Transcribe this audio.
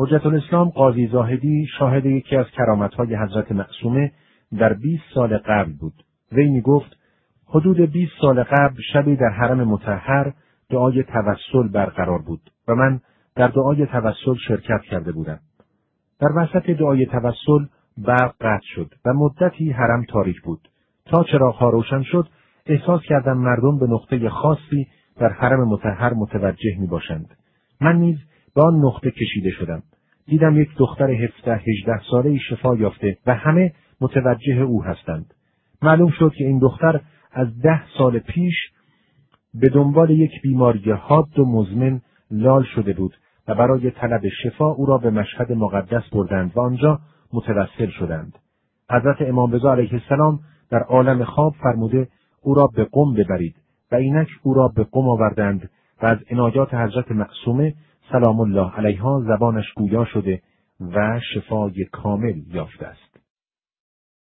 حجت الاسلام قاضی زاهدی شاهد یکی از کرامت‌های حضرت معصومه در 20 سال قبل بود. وی می‌گفت حدود 20 سال قبل شبی در حرم مطهر دعای توسل برقرار بود و من در دعای توسل شرکت کرده بودم. در وسط دعای توسل برق قطع شد و مدتی حرم تاریک بود. تا چراغ‌ها روشن شد احساس کردم مردم به نقطه خاصی در حرم مطهر متوجه می‌باشند. من نیز به آن نقطه کشیده شدم. دیدم یک دختر 17-18 ساله‌ای شفا یافته و همه متوجه او هستند. معلوم شد که این دختر از 10 سال پیش به دنبال یک بیماری حاد و مزمن لال شده بود و برای طلب شفا او را به مشهد مقدس بردند و آنجا متوسل شدند. حضرت امام رضا علیه السلام در عالم خواب فرموده او را به قم ببرید و اینک او را به قم آوردند و از عنایات حضرت معصومه سلام الله علیها زبانش گویا شده و شفای کامل یافته است.